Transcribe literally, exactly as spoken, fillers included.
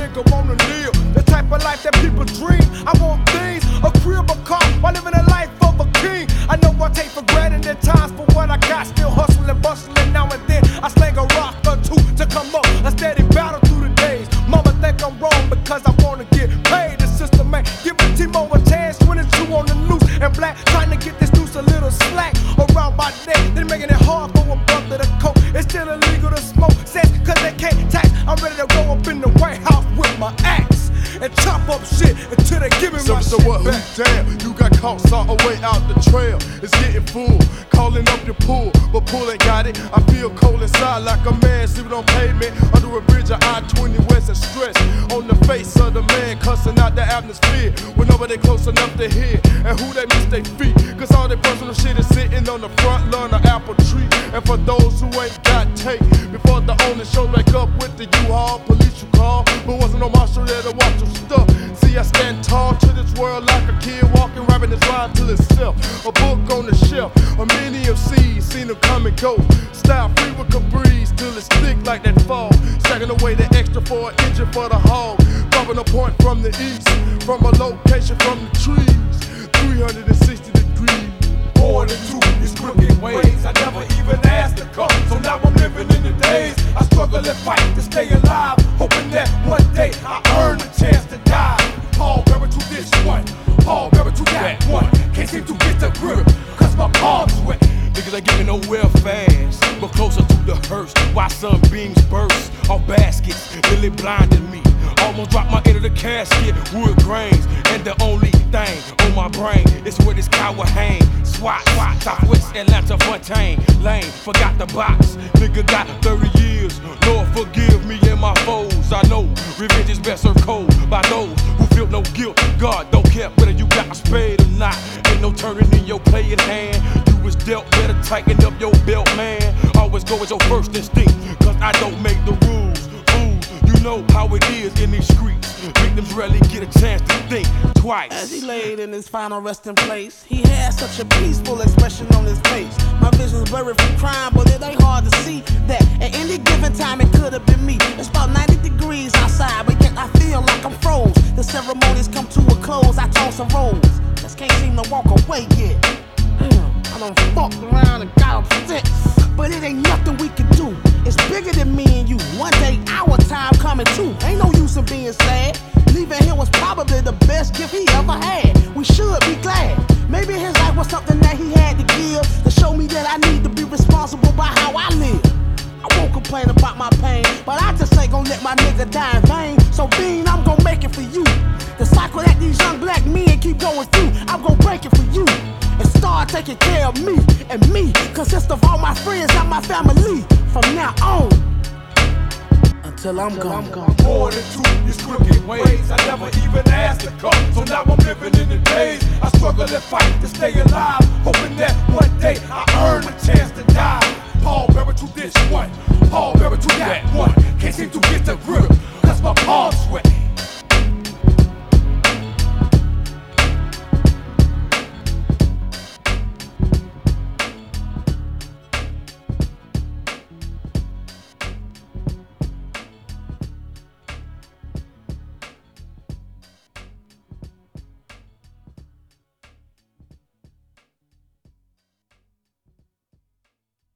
nigga wanna live the type of life that people dream. I want things, a crib, a car, while living a life of a king. I know I take for granted at times for what I got. Still hustling, bustling now and then. I slang a rock or two to come up. A steady battle through the days. Mama think I'm wrong because I wanna get paid. The system ain't giving T-Mo a chance. twenty-two on the loose and black, trying to get this noose a little slack around my neck. Then making it hard for a brother to cope. It's still illegal to smoke sex cause they can't tax. I'm ready to go up in the White House with my axe and chop up shit until they give me so, my so shit what, back. Who damn, you got caught, saw a way out the trail. It's getting full, calling up your pool, but pool ain't got it. I feel cold inside like a man sleeping on pavement under a bridge of I twenty West and stress on the face of the man cussing out the atmosphere when nobody close enough to hear. And who they miss they feet, cause all their personal shit is sitting on the front lawn of apple tree. And for those who ain't got take, before the owner show back up with the U-Haul, police you call, but wasn't no marshal there to watch your stuff. See, I stand tall to this world like a kid walking, rapping his rhyme to himself. A book on the shelf, a many M Cs, seen them come and go. Style free with Caprice till it's thick like that fall. Stacking away the extra for an engine for the hog. Dropping a point from the east, from a location from the trees, three hundred sixty degrees. Born into these crooked ways, I never even asked to come. So now I'm living in the days. I struggle and fight to stay alive, hoping that one day I earn a chance to die. Paul Bearer to this one, Paul Bearer to that one. Can't seem to get the grip, cause my palms wet. Niggas ain't getting nowhere fast, but closer to the hearse. Why sunbeams burst off baskets, really blinding me. Almost dropped my end of the casket, wood grains, and the only thing on my brain is where this cow will hang. SWAT, SWAT, Southwest Atlanta, Fontaine Lane, forgot the box. Nigga got thirty years, Lord forgive me and my foes. I know revenge is best served cold by those who feel no guilt. God don't care whether you got a spade or not. Ain't no turning in your playing hand. You was dealt, better tighten up your belt, man. Always go as your first instinct, cause I don't make the rules. Ooh, you know how it is in these streets. Victims rarely get a chance to think twice. As he laid in his final resting place, he had such a peaceful expression on his face. My vision's blurry from crime, but it ain't hard to see that at any given time it could have been me. It's about ninety degrees outside, but yet I feel like I'm froze. The ceremonies come to a close, I toss and rolls. Just can't seem to walk away yet. Damn, I done fucked around and got upset, but it ain't nothing we can do. It's bigger than me and you. One day our time coming too. Ain't no use in being sad. Leaving here was probably the best gift he ever had. We should be glad. Maybe his life was something that he had to give to show me that I need to be responsible by how I live. I won't complain about my pain, but I just ain't gonna let my nigga die in vain. So Bean, I'm gonna make it for you. The cycle that these young black men keep going through, I'm gonna break it for you. And start taking care of me and me, consist of all my friends and my family from now on until I'm Until gone. I'm gone. Born into these crooked ways, I never even asked to come. So now I'm living in the days. I struggle and fight to stay alive, hoping that one day I earn a chance to